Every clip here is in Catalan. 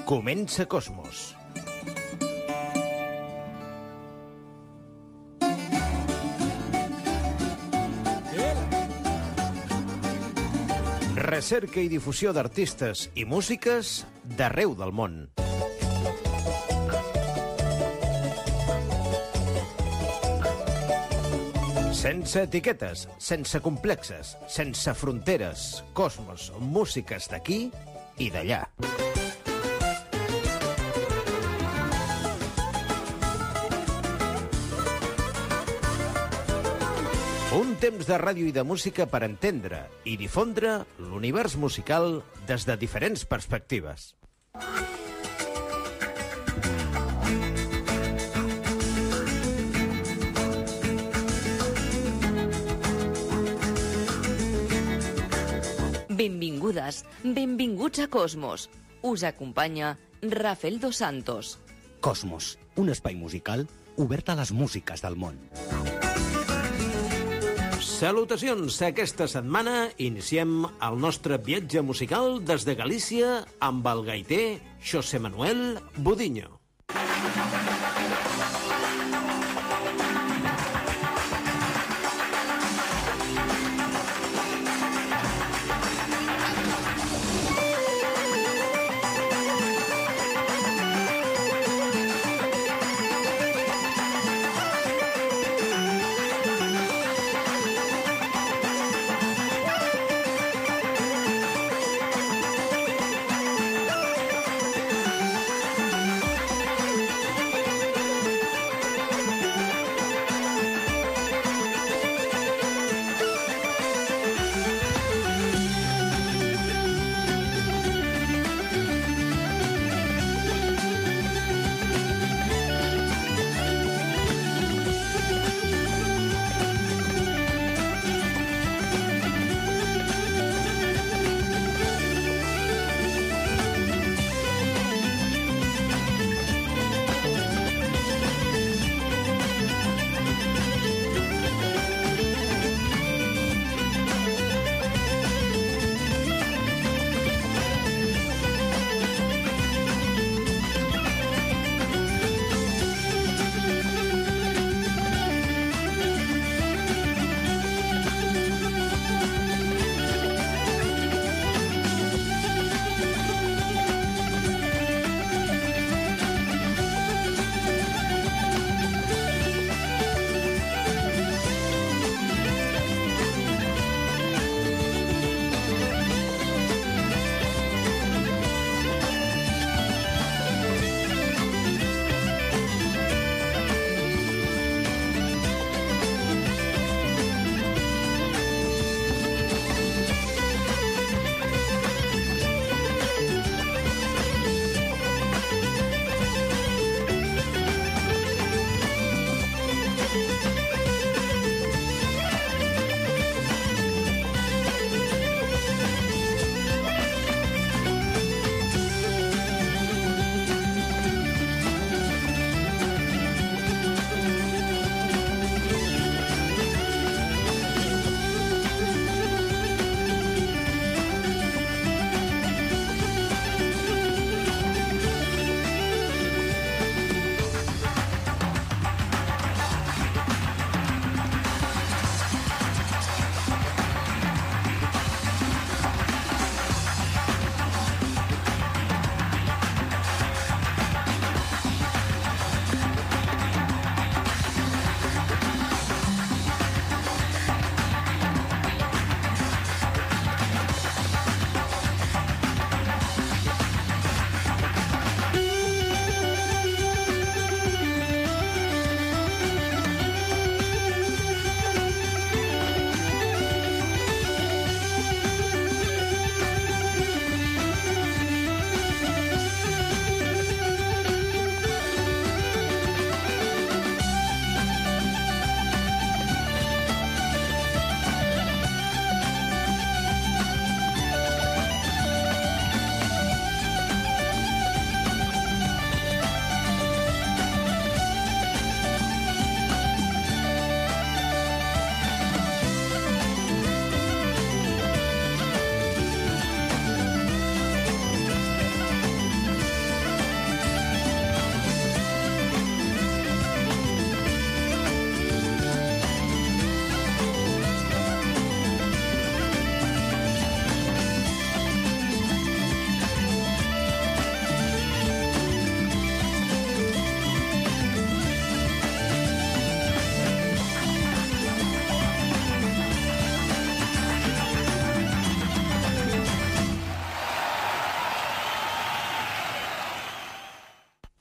Comença Cosmos. Recerca i difusió d'artistes i músiques d'arreu del món. Sense etiquetes, sense complexes, sense fronteres. Cosmos, músiques d'aquí i d'allà. Un temps de ràdio i de música per entendre i difondre l'univers musical des de diferents perspectives. Benvingudes, benvinguts a Cosmos. Us acompanya Rafael Dos Santos. Cosmos, un espai musical obert a les músiques del món. Salutacions! Aquesta setmana iniciem el nostre viatge musical des de Galícia amb el gaiter José Manuel Budiño.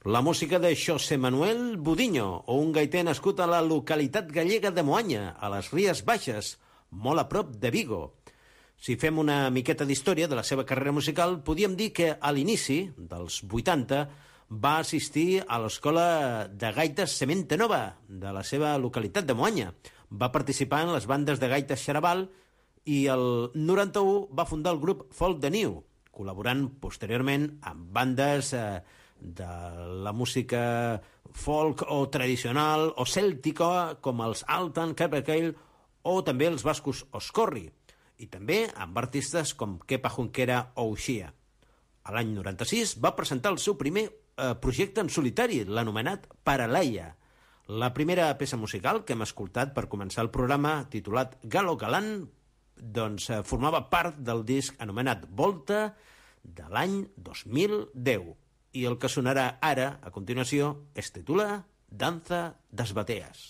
La música de José Manuel Budiño, o un gaiter nascut a la localitat gallega de Moanya, a les Ries Baixes, molt a prop de Vigo. Si fem una miqueta d'història de la seva carrera musical, podíem dir que a l'inici dels 80 va assistir a l'escola de gaites Semente Nova, de la seva localitat de Moanya. Va participar en les bandes de gaites Xaraval i el 91 va fundar el grup Folk de Niu, col·laborant posteriorment amb bandes de la música folk o tradicional o cèltica com els Altan Capercaille o també els bascos Oscorri, i també amb artistes com Kepa Junquera o Uxia. A l'any 96 va presentar el seu primer projecte en solitari, l'anomenat Paralaia. La primera peça musical que hem escoltat per començar el programa, titulat Galo Galant, doncs formava part del disc anomenat Volta de l'any 2010. I el que sonarà ara, a continuació, es titula Danza das Bateas.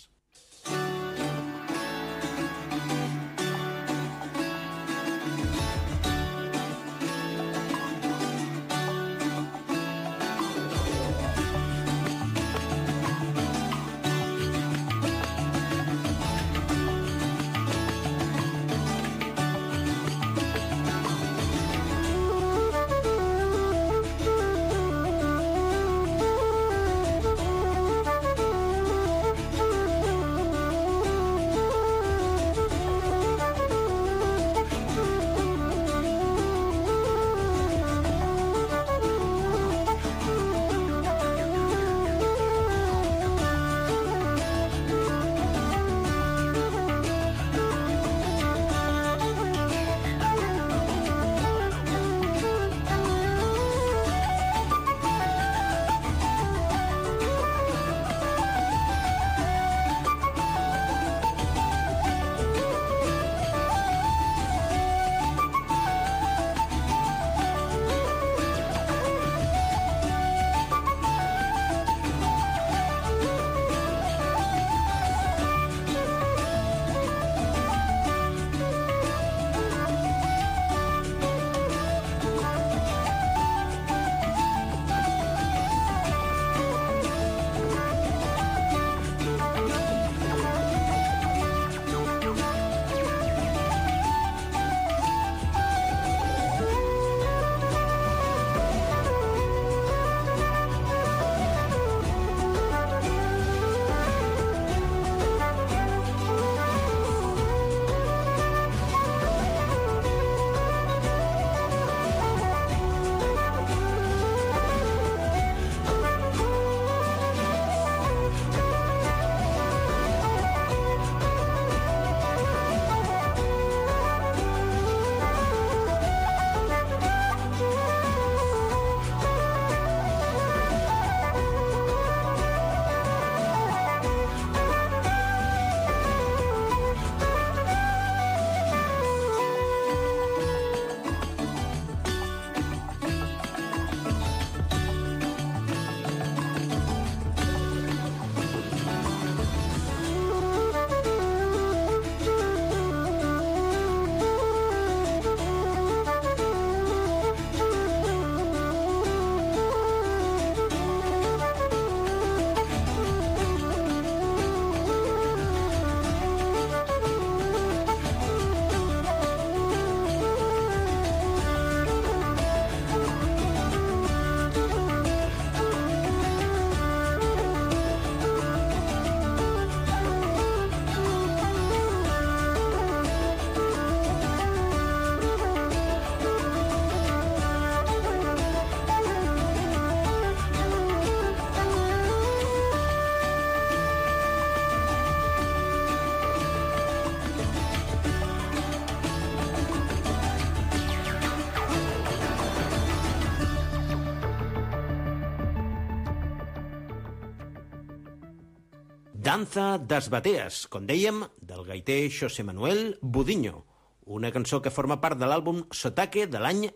Danza das Bateas, com dèiem, del gaiter José Manuel Budiño, una cançó que forma part de l'àlbum Sotaque de l'any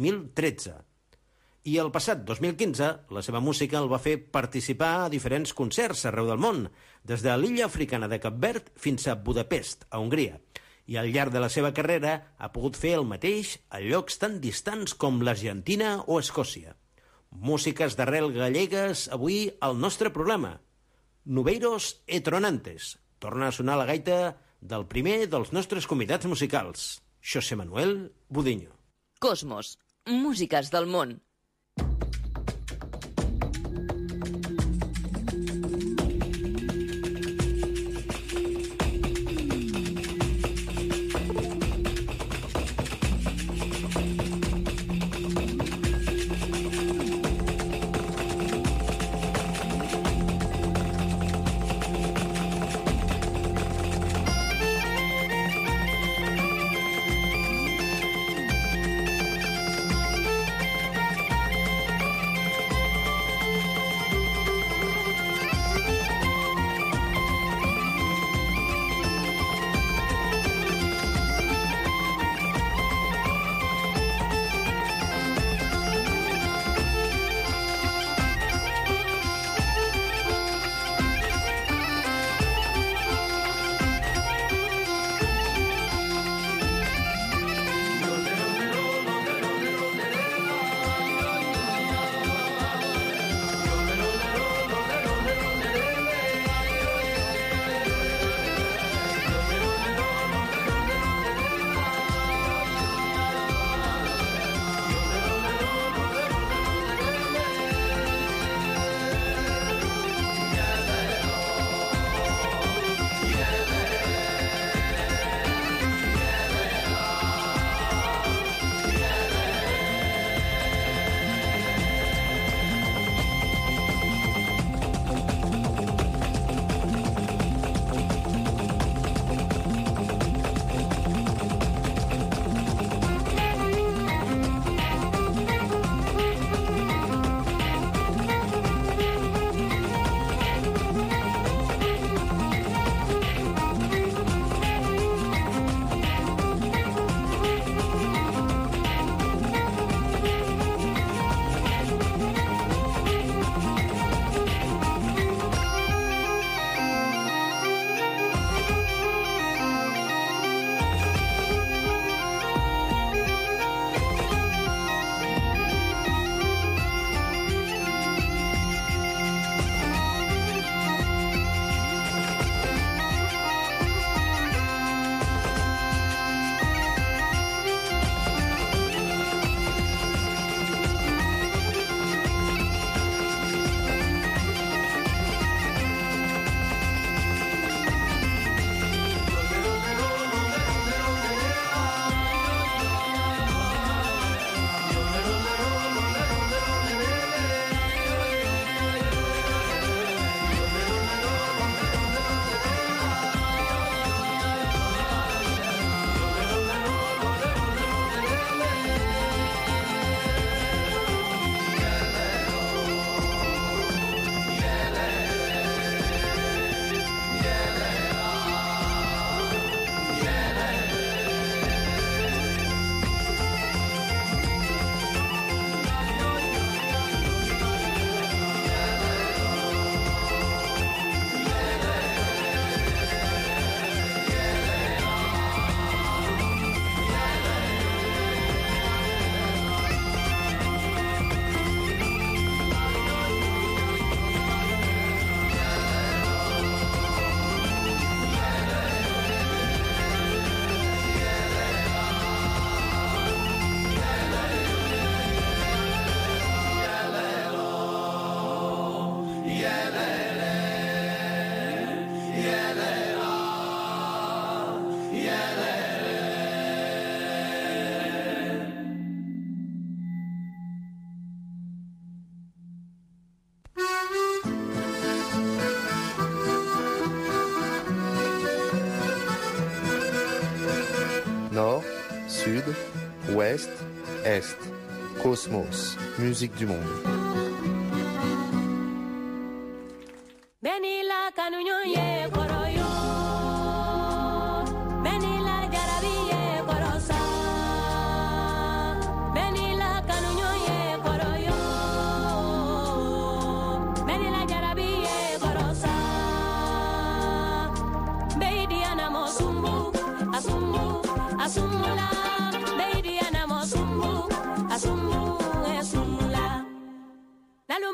2013. I el passat 2015, la seva música el va fer participar a diferents concerts arreu del món, des de l'illa africana de Cap Verd fins a Budapest, a Hongria. I al llarg de la seva carrera ha pogut fer el mateix a llocs tan distants com l'Argentina o Escòcia. Músiques d'arrel gallegues, avui al nostre programa. Nuveiros e Tronantes. Torna a sonar la gaita del primer dels nostres convidats musicals, José Manuel Budiño. Cosmos, músiques del món. Nord, Sud, Ouest, Est. Cosmos, musique du monde.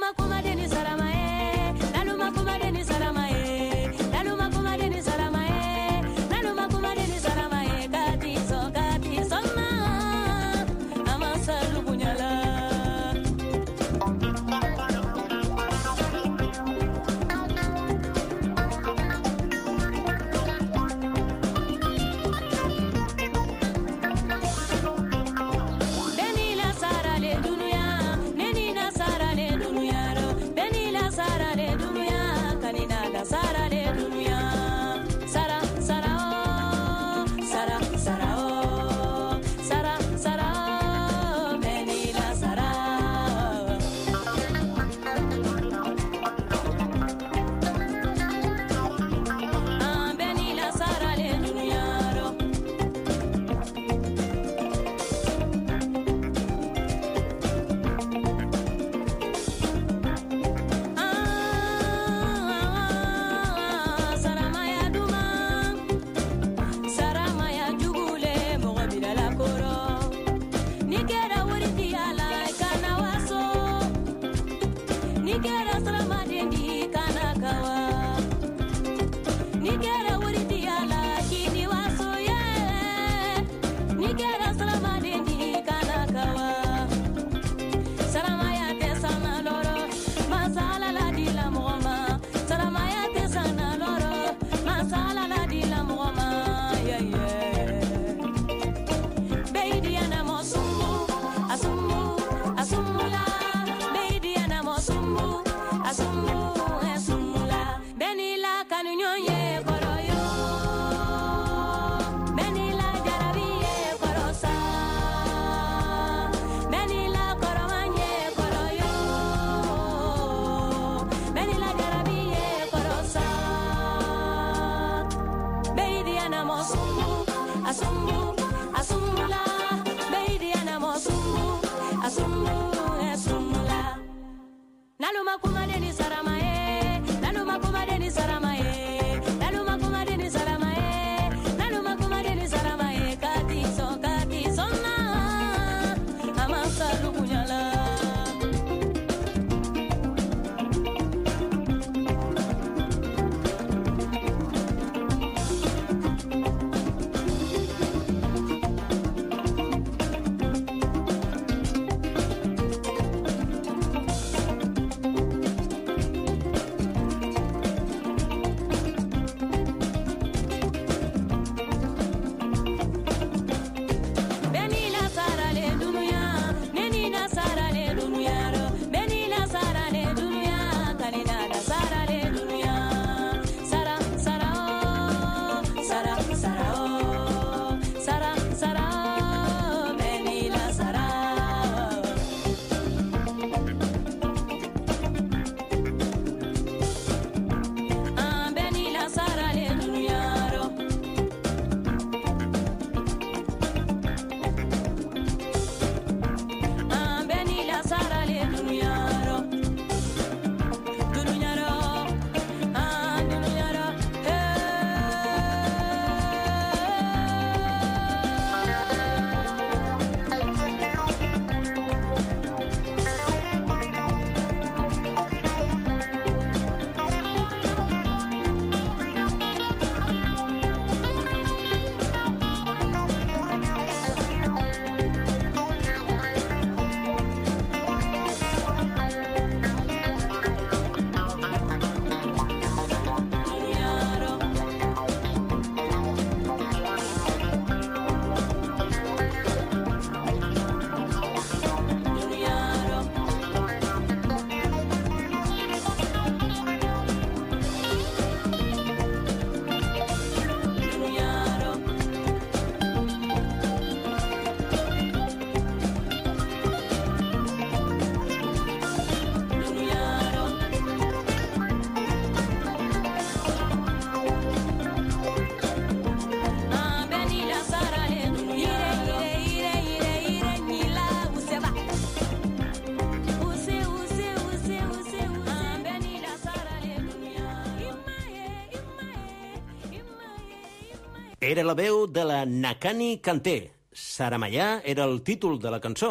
Era la veu de la Nakani Kanté. Saramaya era el títol de la cançó.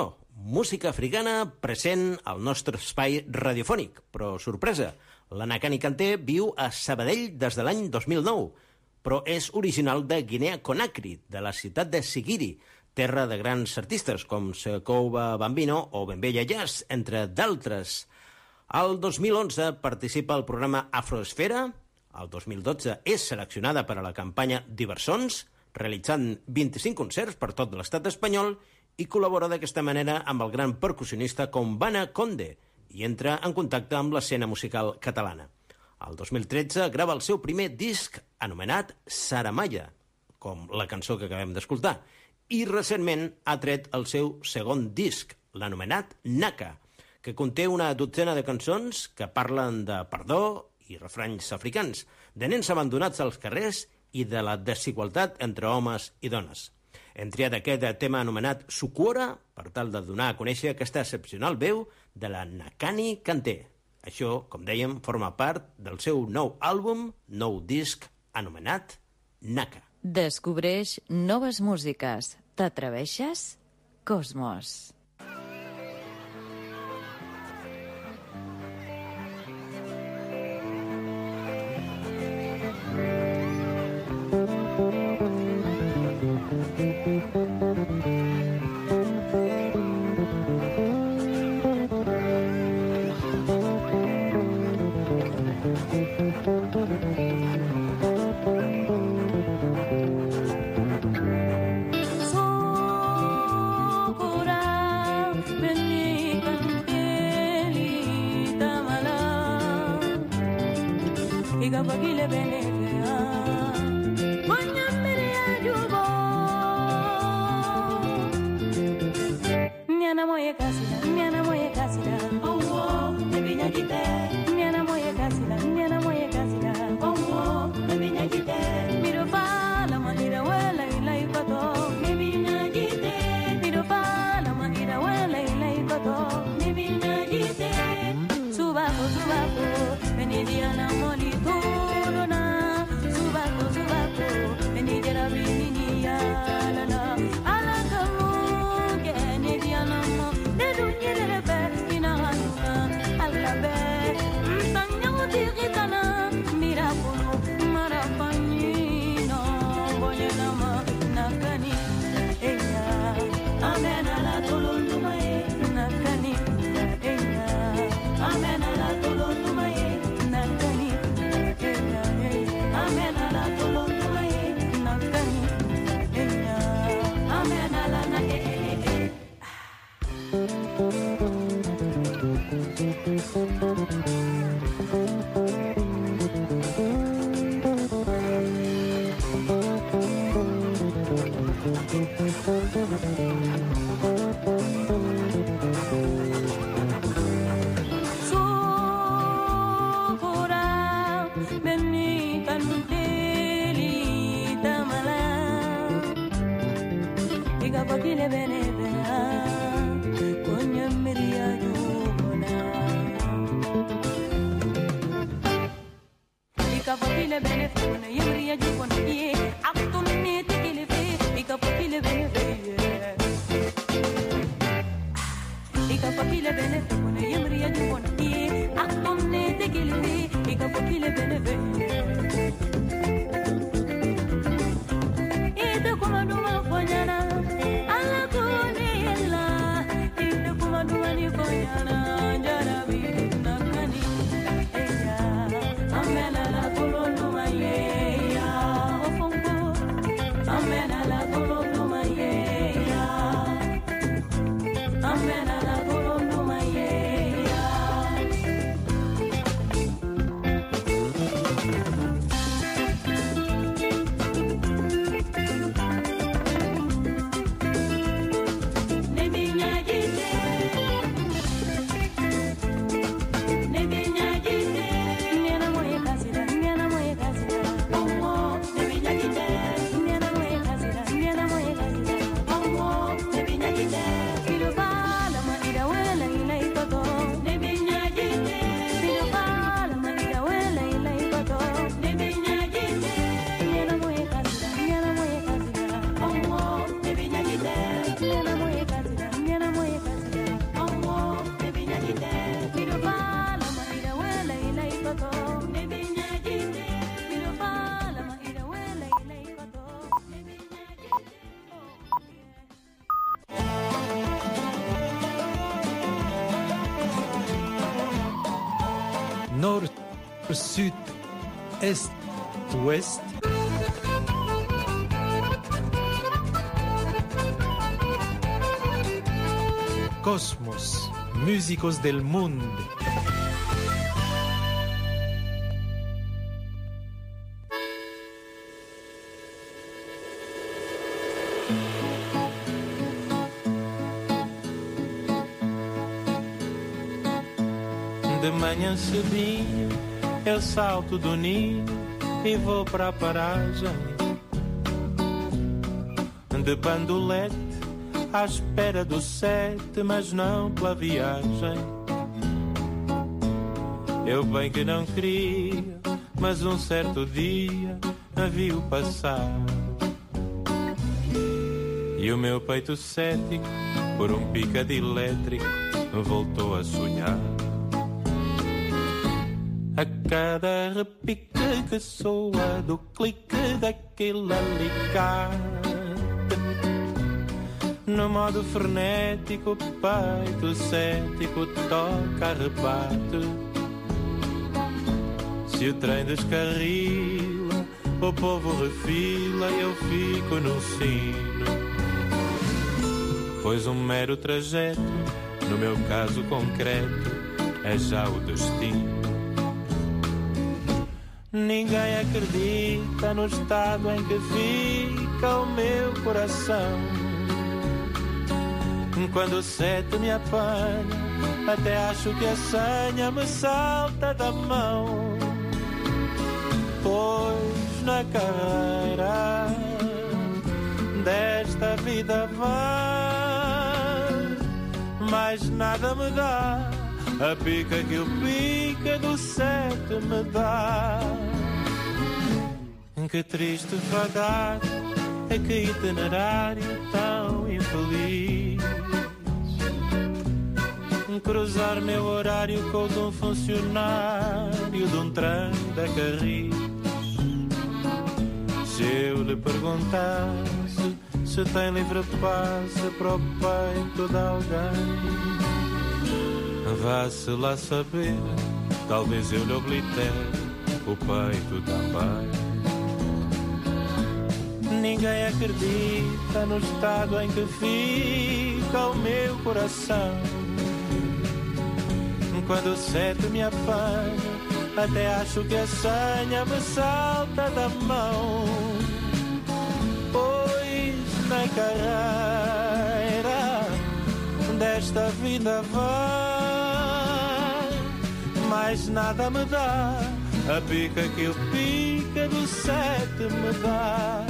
música africana present al nostre espai radiofònic. Però, sorpresa, la Nakani Kanté viu a Sabadell des de l'any 2009, però és original de Guinea Conakry, de la ciutat de Sigiri, terra de grans artistes com Sekouba Bambino o Bembella Jazz, entre d'altres. Al 2011 participa al programa Afroesfera. Al 2012 és seleccionada per a la campanya Diversons, realitzant 25 concerts per tot l'estat espanyol i col·labora d'aquesta manera amb el gran percussionista com Bana Conde i entra en contacte amb l'escena musical catalana. Al 2013 grava el seu primer disc anomenat Saramaya, com la cançó que acabem d'escoltar, i recentment ha tret el seu segon disc, l'anomenat Naka, que conté una dotzena de cançons que parlen de perdó i refranys africans, de nens abandonats als carrers i de la desigualtat entre homes i dones. Hem triat aquest tema anomenat Sukuora per tal de donar a conèixer aquesta excepcional veu de la Nakani Kanté. Això, com dèiem, forma part del seu nou àlbum, nou disc, anomenat Naka. Descobreix noves músiques. T'atreveixes? Cosmos. nord, sud, est, ouest. Cosmos, músicos del mundo. De manhã cedinho eu salto do ninho e vou para a paragem de bandolete à espera do 7, mas não pela viagem. Eu bem que não queria, mas um certo dia a vi-o passar. E o meu peito cético, por um picado elétrico, voltou a sonhar. A cada repique que soa do clique daquele alicate, no modo frenético, peito cético toca a rebate. Se o trem descarrila, o povo refila e eu fico no sino. Pois um mero trajeto, no meu caso concreto, é já o destino. Ninguém acredita no estado em que fica o meu coração. Quando o 7 me apanha, até acho que a senha me salta da mão. Pois na carreira desta vida vai, mais nada me dá a pica que o pica do 7 me dá. Que triste vagar, que itinerário tão infeliz. Cruzar meu horário com o de um funcionário de um trem da Carris. Se eu lhe perguntasse se tem livre passe para o peito de alguém, vá-se lá saber, talvez eu lhe oblitere o peito também. Ninguém acredita no estado em que fica o meu coração. Quando o 7 me apanha, até acho que a senha me salta da mão. Pois na carreira desta vida vai, mais nada me dá a pica que o pica do 7 me dá.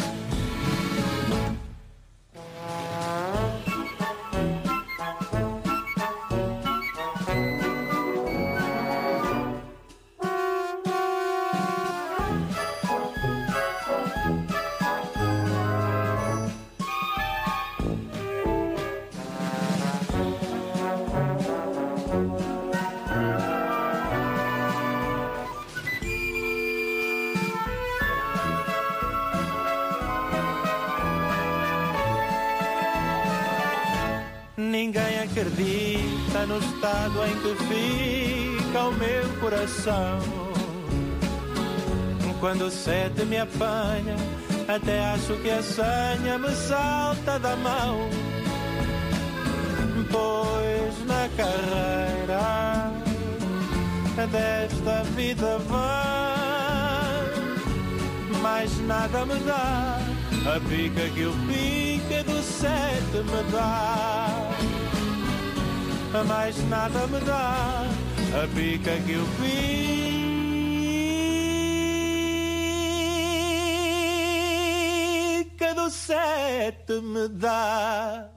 Ninguém acredita no estado em que fica o meu coração. Quando o 7 me apanha, até acho que a senha me salta da mão. Pois na carreira desta vida vai, mais nada me dá a pica que o pica do 7 me dá. Mais nada me dá a pica que o pica do 7 me dá.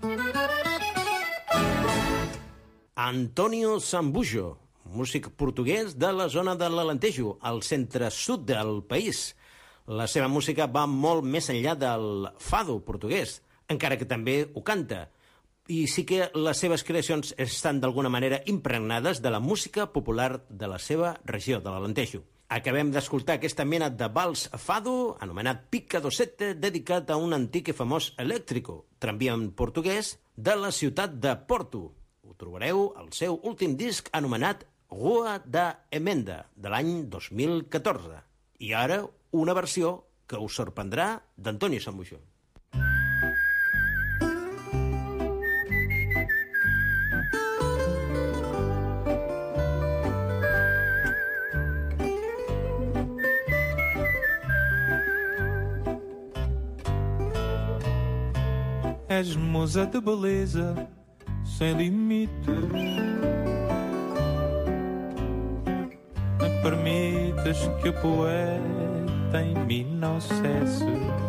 Antonio Zambujo, músic portuguès de la zona de l'Alentejo, al centre-sud del país. La seva música va molt més enllà del fado portuguès, encara que també ho canta. I sí que les seves creacions estan d'alguna manera impregnades de la música popular de la seva regió, de l'Alentejo. Acabem d'escoltar aquesta mena de vals fado, anomenat Pica do Sete, dedicat a un antic i famós eléctrico, tramvia en portuguès, de la ciutat de Porto. Ho trobareu al seu últim disc anomenat Rua da Emenda, de l'any 2014. I ara una versió que us sorprendrà d'Antonio Sambujo. És musa de beleza sem limites. Permites que o poeta em mim não cesse.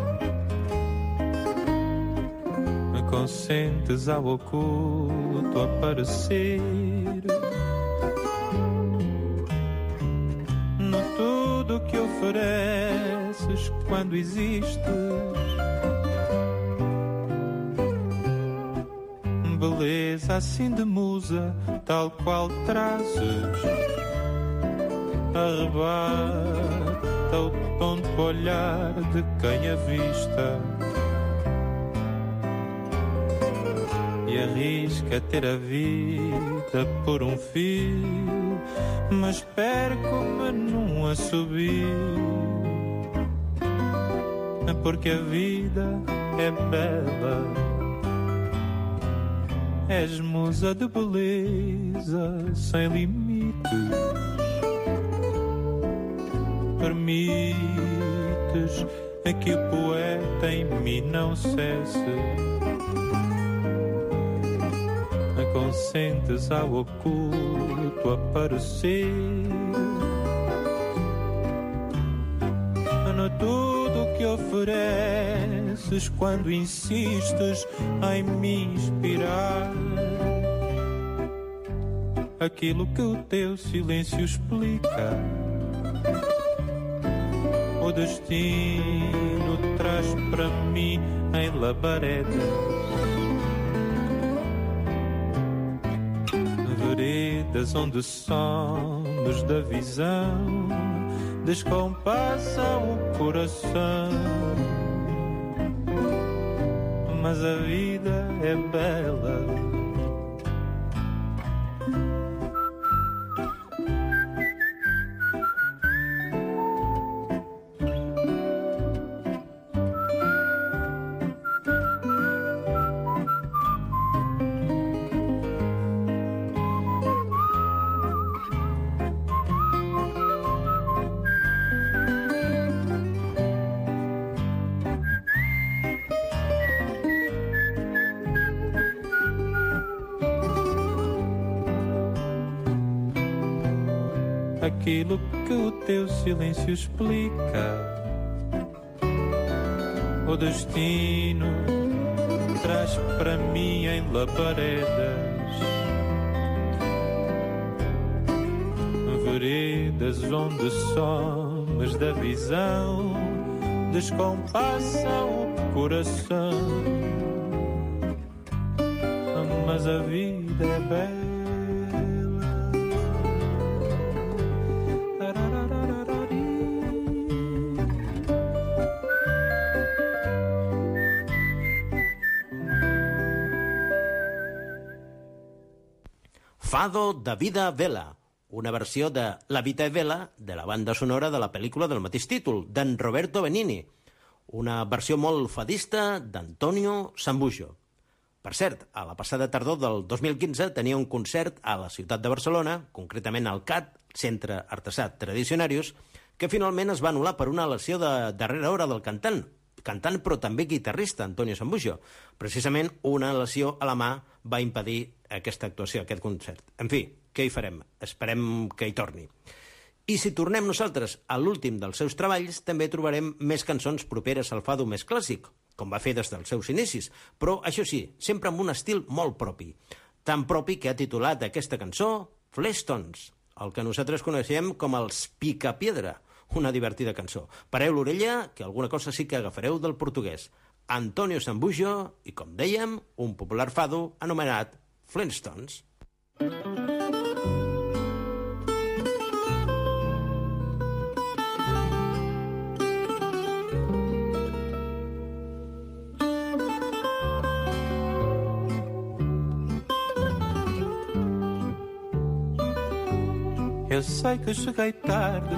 Me consentes ao oculto aparecer. No tudo que ofereces quando existes. Beleza assim de musa, tal qual trazes. Arrebata o tonto olhar de quem avista e arrisca ter a vida por um fio, mas perco-me num assobio, porque a vida é bela. És musa de beleza sem limites. Permites que o poeta em mim não cesse. Me consentes ao oculto aparecer. No tudo que ofereces quando insistes em me inspirar. Aquilo que o teu silêncio explica. O destino traz para mim em labaredas. Veredas onde somos da visão descompassam o coração. Mas a vida é bela. Aquilo que o teu silêncio explica. O destino traz para mim em labaredas. Veredas onde somos da visão descompassam o coração. Mas a vida é bela. Fado da Vida Vela, una versió de La Vita è Vela de la banda sonora de la pel·lícula del mateix títol, d'en Roberto Benigni, una versió molt fadista d'Antonio Sambujo. Per cert, a la passada tardor del 2015 tenia un concert a la ciutat de Barcelona, concretament al CAT, Centre Artesà Tradicionarius, que finalment es va anul·lar per una lesió de darrera hora del cantant però també guitarrista, Antonio Sambujo. Precisament una lesió a la mà va impedir aquesta actuació, aquest concert. En fi, què hi farem? Esperem que hi torni. I si tornem nosaltres a l'últim dels seus treballs, també trobarem més cançons properes al fado més clàssic, com va fer des dels seus inicis, però, això sí, sempre amb un estil molt propi. Tan propi que ha titulat aquesta cançó Flintstones, el que nosaltres coneixem com els Picapiedra, una divertida cançó. Pareu l'orella, que alguna cosa sí que agafareu del portuguès. Antonio Sambujo i, com dèiem, un popular fado anomenat Flintstones. Eu sei que cheguei tarde,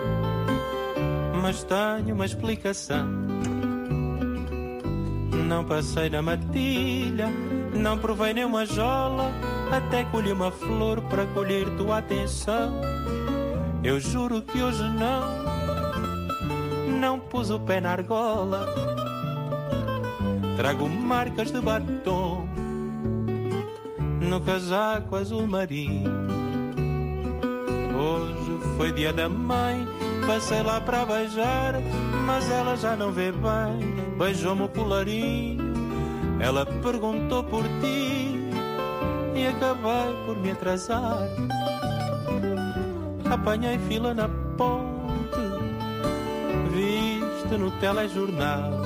mas tenho uma explicação. Não passei na matilha, não provei nem uma jola, até colhi uma flor para colher tua atenção. Eu juro que hoje não pus o pé na argola. Trago marcas de batom no casaco azul marinho. Hoje foi dia da mãe, passei lá para beijar, mas ela já não vê bem. Beijou-me o colarinho, ela perguntou por ti e acabei por me atrasar. Apanhei fila na ponte, viste no telejornal.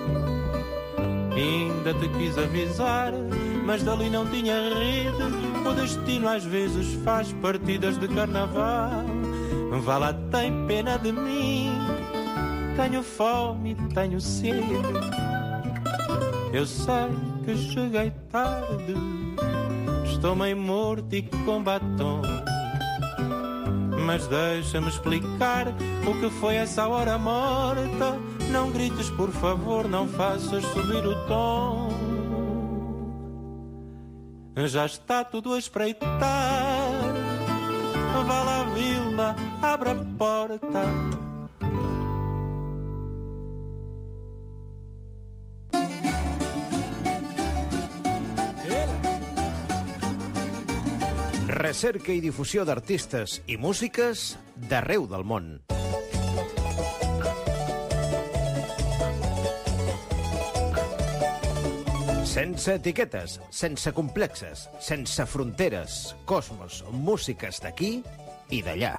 Ainda te quis avisar, mas dali não tinha rede. O destino às vezes faz partidas de carnaval. Vá lá, tem pena de mim, tenho fome, tenho sede. Eu sei que cheguei tarde, estou meio morto e com batom. Mas deixa-me explicar o que foi essa hora morta. Não grites, por favor, não faças subir o tom. Já está tudo a espreitar. Vá lá, Vila, abre a porta. Recerca i difusió d'artistes i músiques d'arreu del món. Sense etiquetes, sense complexes, sense fronteres. Cosmos, músiques d'aquí i d'allà.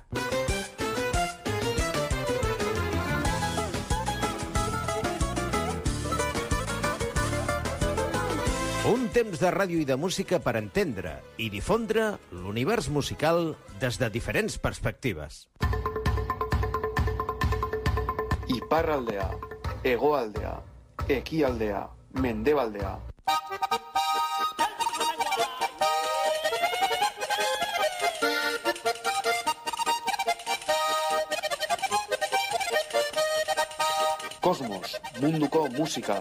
Un temps de ràdio i de música per entendre i difondre l'univers musical des de diferents perspectives. Iparraldea, hegoaldea, ekialdea, mendebaldea. Kosmos, munduko musika.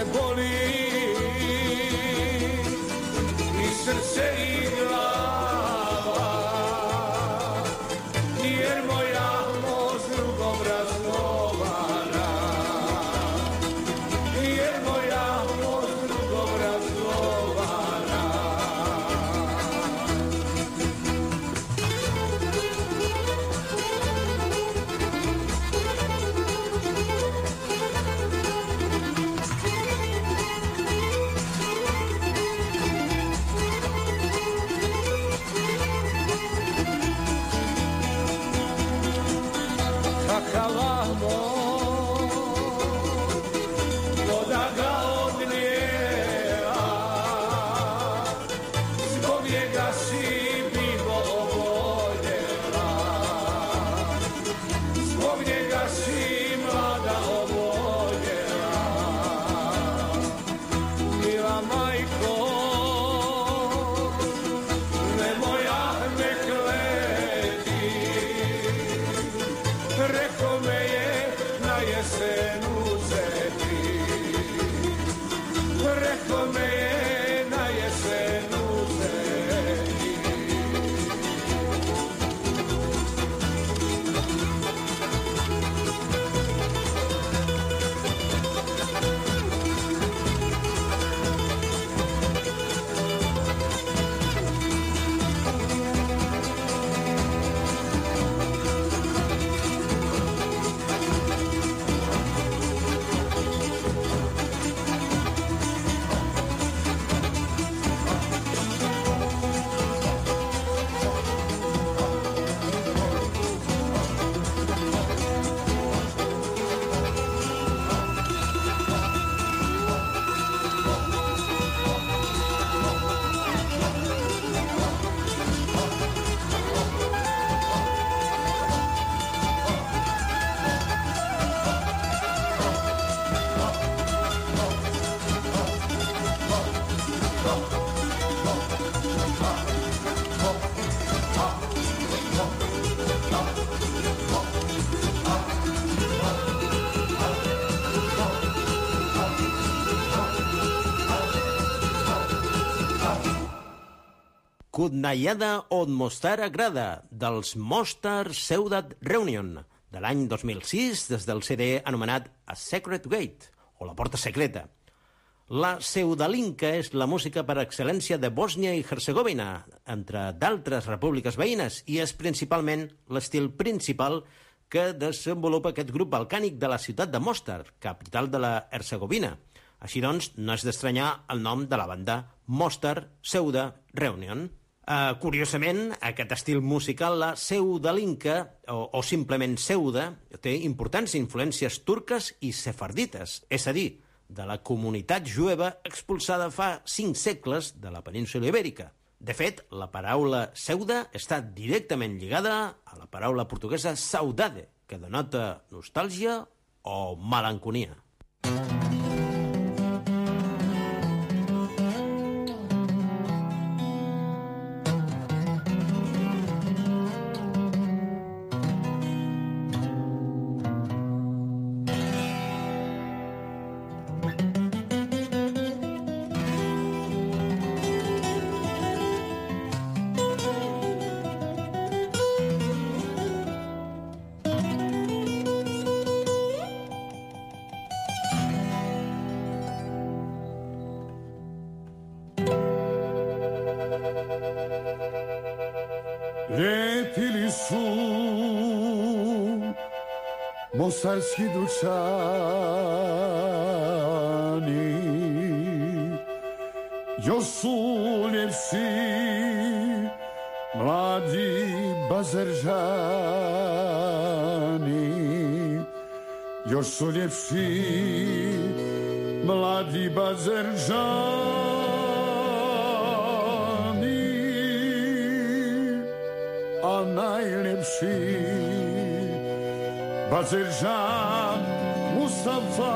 srce i glas. Kudnayada od Mostar Agrada, dels Mostar Seudat Reunion, de l'any 2006, des del CD anomenat A Secret Gate, o La Porta Secreta. La Seudalinka és la música per excel·lència de Bòsnia i Hercegovina, entre d'altres repúbliques veïnes, i és principalment l'estil principal que desenvolupa aquest grup balcànic de la ciutat de Mostar, capital de la Hercegovina. Així doncs, no és d'estranyar el nom de la banda Mostar Seuda Reunion. Curiosament, aquest estil musical, la Seudalinka, o simplement Seuda, té importants influències turques i sefardites, és a dir, de la comunitat jueva expulsada fa 5 segles de la península Ibèrica. De fet, la paraula Seuda està directament lligada a la paraula portuguesa saudade, que denota nostàlgia o melanconia. Lepili su mostarski dućani, još su ljepši mladi Bazeržani, još su ljepši mladi Bazeržani. A najlepší Bazeržan Mustafa.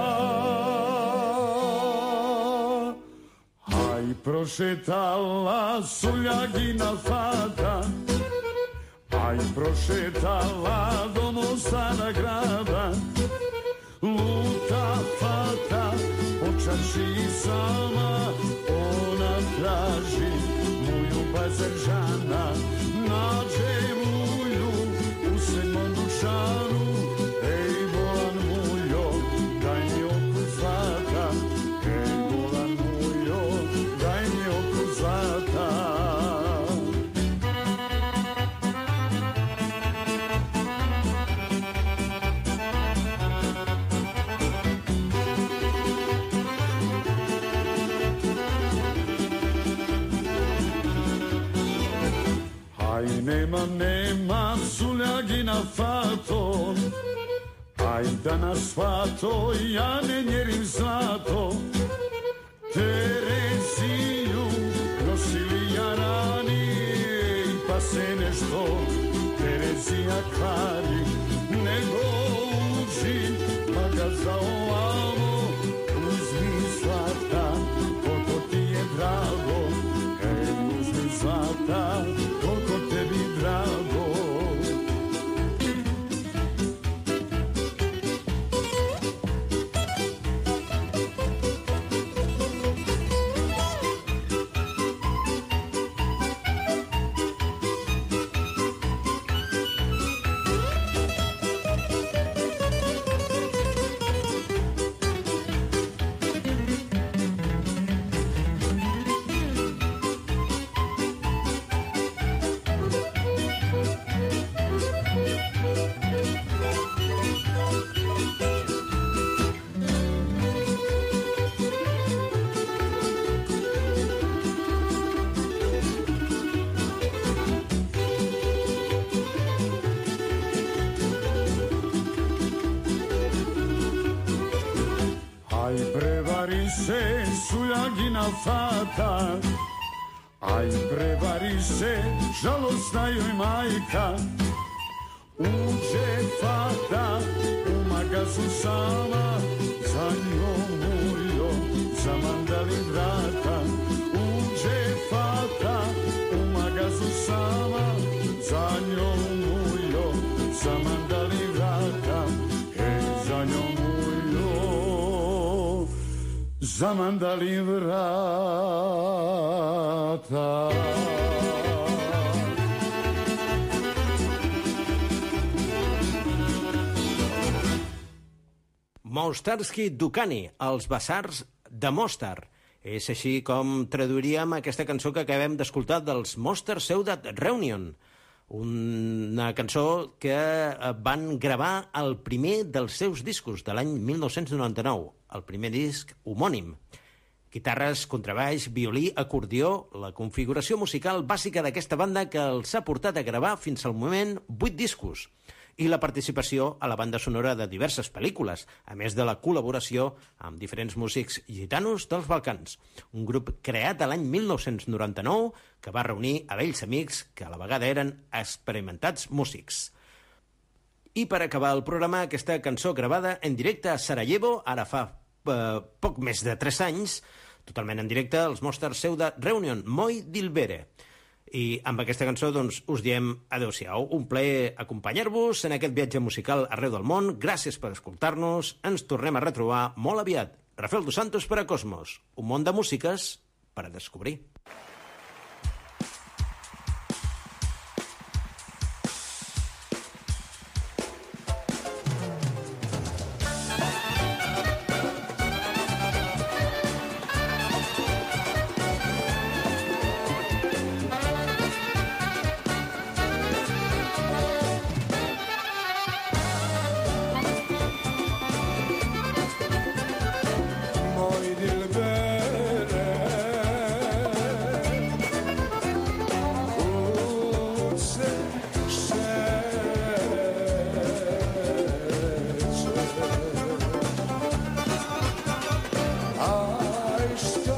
Aj prošetala Suljagina fata, aj prošetala do Mostara grada, luta fata po čarši sama, ona traži moju Bazeržana. Nađe mulju u sedmom dušanu, ej bolan muljo, daj mi oko zlata, ej bolan muljo, daj mi oko zlata. Aj nema Suljagina fato, aj danas fato, ja ne njerim zlato. Tereziju nosili jarani, pa se nešto Terezija kvari, nego uđi, pa ga zaovamo, uzmi zlata, koliko ti je drago, ej uzmi zlata, koliko tebi drago. se Suljagina fata, aj prevari se žalostna joj majka. Uđe fata u magazu sama, za njom muljo zamandali vrata. Uđe fata u magazu sama, za njom muljo zamandali vrata. Hej, za njom muljo zamandali vrata. Mostarsky Ducani, els Basars de Mostar. És així com traduiríem aquesta cançó que acabem d'escoltar dels Mostar Ciutat Reunion, una cançó que van gravar el primer dels seus discos de l'any 1999, el primer disc homònim. Guitarres, contrabaix, violí, acordió, la configuració musical bàsica d'aquesta banda que els ha portat a gravar fins al moment 8 discos, i la participació a la banda sonora de diverses pel·lícules, a més de la col·laboració amb diferents músics gitanos dels Balcans. Un grup creat l'any 1999 que va reunir a vells amics que a la vegada eren experimentats músics. I per acabar el programa, aquesta cançó gravada en directe a Sarajevo, ara fa poc més de 3 anys, totalment en directe, els Mostar Ciutat Reunion, Moj Dilbere. I amb aquesta cançó doncs, us diem adeu-siau. Un plaer acompanyar-vos en aquest viatge musical arreu del món. Gràcies per escoltar-nos. Ens tornem a retrobar molt aviat. Rafael dos Santos per a Cosmos. Un món de músiques per a descobrir. I